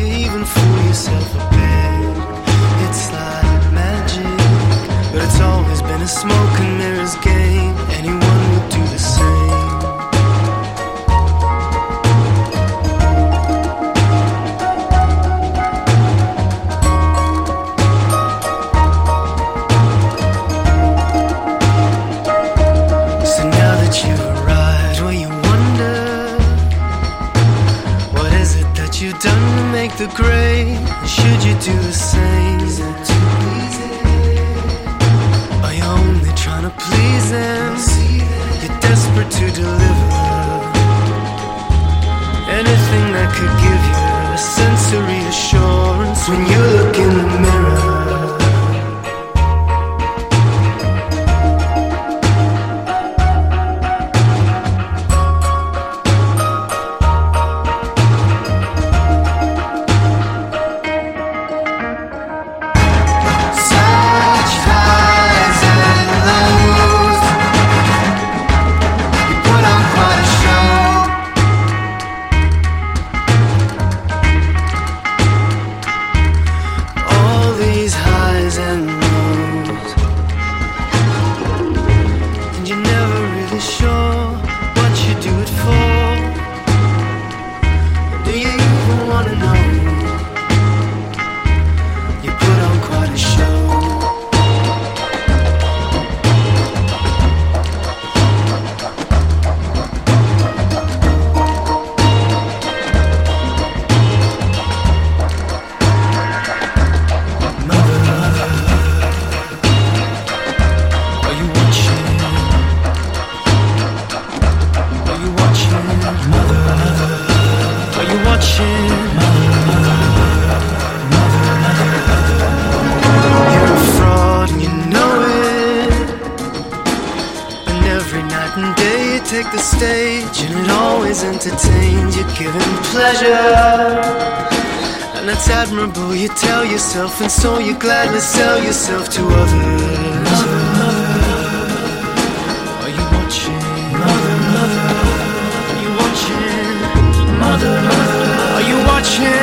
even fool yourself a bit. It's like magic, but it's always been a smoke and mirrors game. Anyone would do the same. So now that you've arrived, well, you wonder, what is it that you've done to make the grade? Should you do the same? Is that too easy? Are you only trying to please them? You're desperate to deliver anything that could give you a sense of reassurance when you look in the mirror. You're a fraud and you know it, and every night and day you take the stage, and it always entertains you, giving pleasure, and that's admirable. You tell yourself, and so you gladly sell yourself to others. Are you watching? Are you watching? Are you watching?